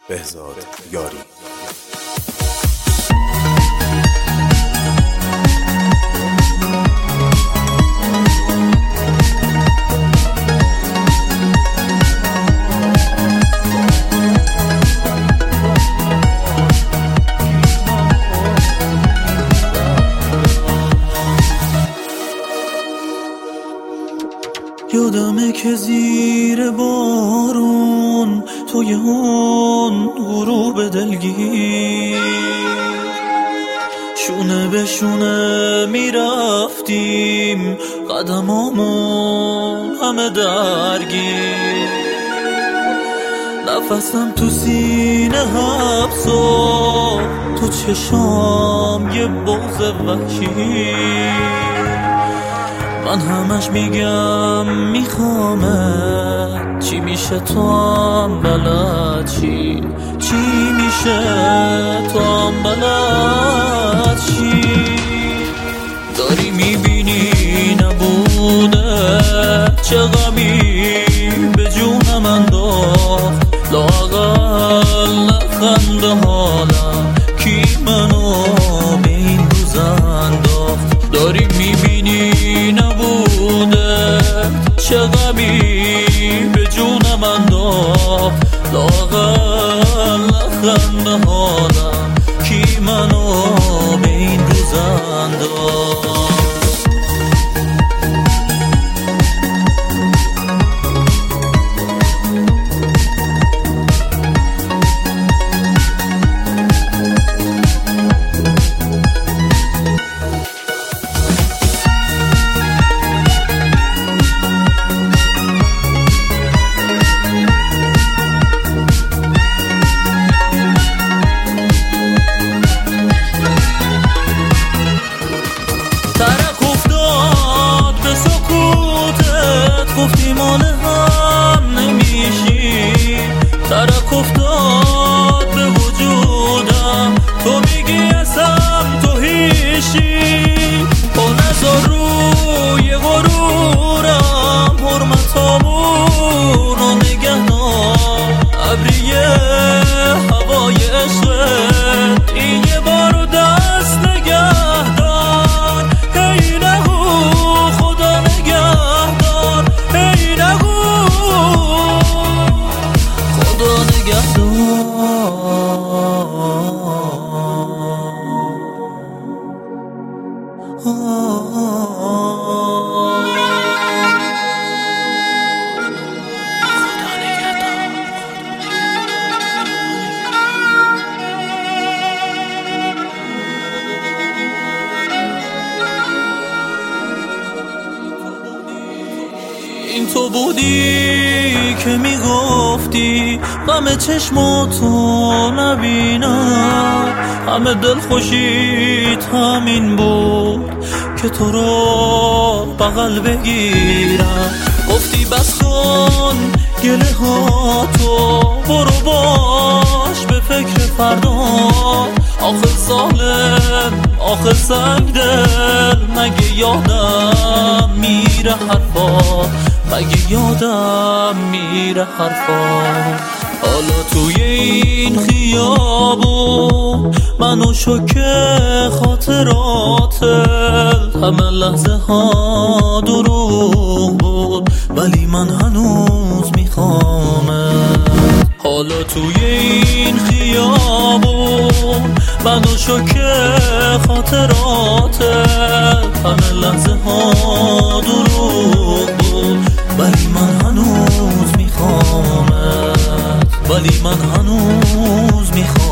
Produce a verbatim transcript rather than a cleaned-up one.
بهزاد یاری. یادمه که زیر بارون توی اون غروب دلگیر شونه به شونه میرفتیم، قدمامون همه درگیر، نفسم تو سینه حبس و تو چشام یه بغض وحشی. من همش میگم میخوامت، چی میشه تو هم بلد چی چی میشه تو هم بلد چی. داری میبینی نبوده چه غمی به جونم انداخت، لااقل نخنده حالم کی منو به این روز انداخت. داری میبینی نبوده چه غمی به جونم انداخت، لااقل نخنده حالم کی منو به این روز انداخت. گفتی مال هم نمیشی، ترک افتاد به وجودم، تو میگی ازم تو هیشی. با نظر روی غرورم حرمتامون رو نگهدار، ابریه هوای عشقت این یه بار دست نگهدار. هی نگو خدا نگهدار، هی نگو خدا نگهدار. این تو بودی که میگفتی غم چشماتو نبینم، همه دل خوشیت همین بود که تو رو بغل بگیرم. گفتی بس کن گله ها تو، برو باش به فکر فردا. آخه ظالم آخه سنگ دل، مگه یادم میره حرفا، مگه یادم میره حرفا. حالا توی این خیابون منو شوکه خاطراتت، همه لحظه ها دروغ بود ولی من هنوز میخوامت. حالا توی این خیابون منو شوکه خاطراتت، همه لحظه ها دروغ بود ولی من هنوز میخوامت، ولی من هنوز میخوام.